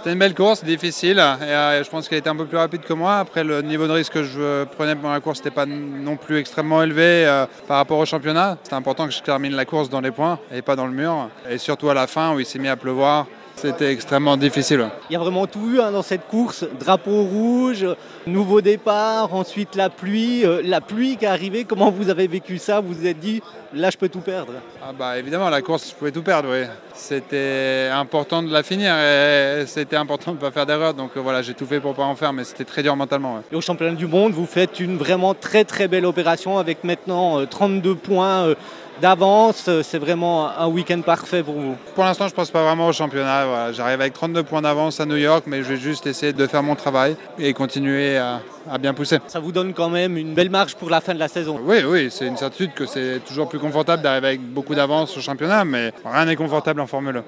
C'était une belle course, difficile, et je pense qu'elle était un peu plus rapide que moi. Après, le niveau de risque que je prenais pendant la course n'était pas non plus extrêmement élevé par rapport au championnat. C'était important que je termine la course dans les points et pas dans le mur. Et surtout à la fin où il s'est mis à pleuvoir, c'était extrêmement difficile. Il y a vraiment tout eu dans cette course. Drapeau rouge, nouveau départ, ensuite la pluie qui est arrivée. Comment vous avez vécu ça? Vous vous êtes dit, là je peux tout perdre? Évidemment, la course, je pouvais tout perdre, oui. C'était important de la finir et c'était important de ne pas faire d'erreur. Donc voilà, j'ai tout fait pour ne pas en faire, mais c'était très dur mentalement. Ouais. Et au championnat du monde, vous faites une vraiment très très belle opération avec maintenant 32 points d'avance. C'est vraiment un week-end parfait pour vous. Pour l'instant, je ne pense pas vraiment au championnat. Voilà. J'arrive avec 32 points d'avance à New York, mais je vais juste essayer de faire mon travail et continuer à bien pousser. Ça vous donne quand même une belle marge pour la fin de la saison. Oui, c'est une certitude que c'est toujours plus confortable d'arriver avec beaucoup d'avance au championnat, mais rien n'est confortable en Formule 1.